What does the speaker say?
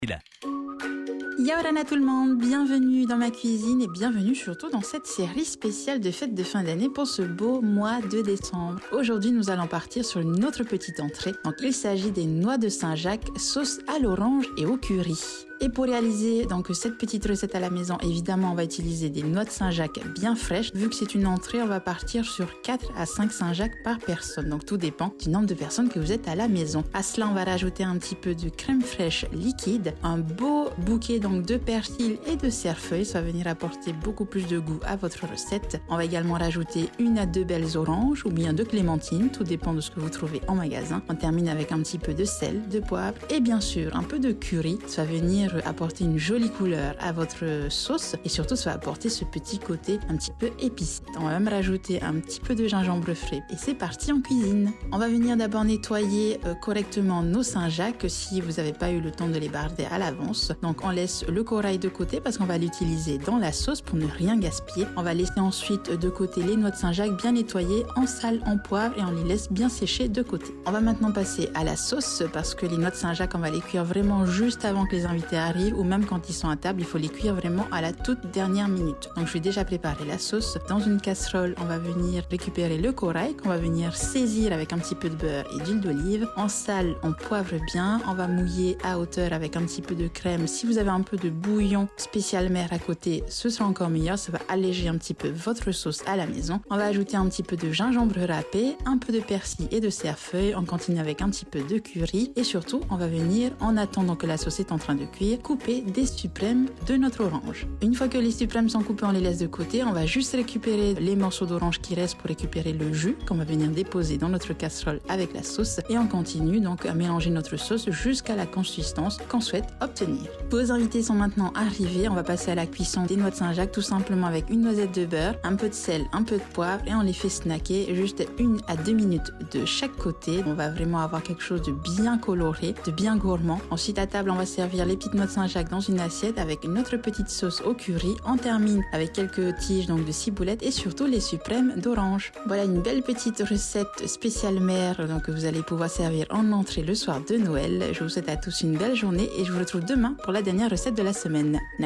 Yaorana tout le monde, bienvenue dans ma cuisine et bienvenue surtout dans cette série spéciale de fêtes de fin d'année pour ce beau mois de décembre. Aujourd'hui, nous allons partir sur une autre petite entrée. Donc, il s'agit des noix de Saint-Jacques, sauce à l'orange et au curry. Et pour réaliser donc cette petite recette à la maison, évidemment, on va utiliser des noix de Saint-Jacques bien fraîches. Vu que c'est une entrée, on va partir sur 4 à 5 Saint-Jacques par personne. Donc, tout dépend du nombre de personnes que vous êtes à la maison. À cela, on va rajouter un petit peu de crème fraîche liquide, un beau bouquet donc de persil et de cerfeuil. Ça va venir apporter beaucoup plus de goût à votre recette. On va également rajouter 1 à 2 belles oranges ou bien 2 clémentines. Tout dépend de ce que vous trouvez en magasin. On termine avec un petit peu de sel, de poivre et bien sûr un peu de curry. Ça va venir apporter une jolie couleur à votre sauce et surtout ça va apporter ce petit côté un petit peu épicé. On va même rajouter un petit peu de gingembre frais et c'est parti en cuisine. On va venir d'abord nettoyer correctement nos Saint-Jacques si vous n'avez pas eu le temps de les barder à l'avance. Donc on laisse le corail de côté parce qu'on va l'utiliser dans la sauce pour ne rien gaspiller. On va laisser ensuite de côté les noix de Saint-Jacques bien nettoyées en sel, en poivre et on les laisse bien sécher de côté. On va maintenant passer à la sauce parce que les noix de Saint-Jacques on va les cuire vraiment juste avant que les invités arrivent ou même quand ils sont à table, il faut les cuire vraiment à la toute dernière minute. Donc je vais déjà préparer la sauce. Dans une casserole, on va venir récupérer le corail qu'on va venir saisir avec un petit peu de beurre et d'huile d'olive. En sale, on poivre bien. On va mouiller à hauteur avec un petit peu de crème. Si vous avez un peu de bouillon spécial mer à côté, ce sera encore meilleur. Ça va alléger un petit peu votre sauce à la maison. On va ajouter un petit peu de gingembre râpé, un peu de persil et de cerfeuil. On continue avec un petit peu de curry et surtout, on va venir, en attendant que la sauce est en train de cuire, couper des suprêmes de notre orange. Une fois que les suprêmes sont coupés, on les laisse de côté. On va juste récupérer les morceaux d'orange qui restent pour récupérer le jus qu'on va venir déposer dans notre casserole avec la sauce et on continue donc à mélanger notre sauce jusqu'à la consistance qu'on souhaite obtenir. Vos invités sont maintenant arrivés. On va passer à la cuisson des noix de Saint-Jacques tout simplement avec une noisette de beurre, un peu de sel, un peu de poivre et on les fait snacker juste 1 à 2 minutes de chaque côté. On va vraiment avoir quelque chose de bien coloré, de bien gourmand. Ensuite à table, on va servir les petites noix de Saint-Jacques dans une assiette avec une autre petite sauce au curry. On termine avec quelques tiges donc de ciboulettes et surtout les suprêmes d'orange. Voilà une belle petite recette spéciale mère donc que vous allez pouvoir servir en entrée le soir de Noël. Je vous souhaite à tous une belle journée et je vous retrouve demain pour la dernière recette de la semaine.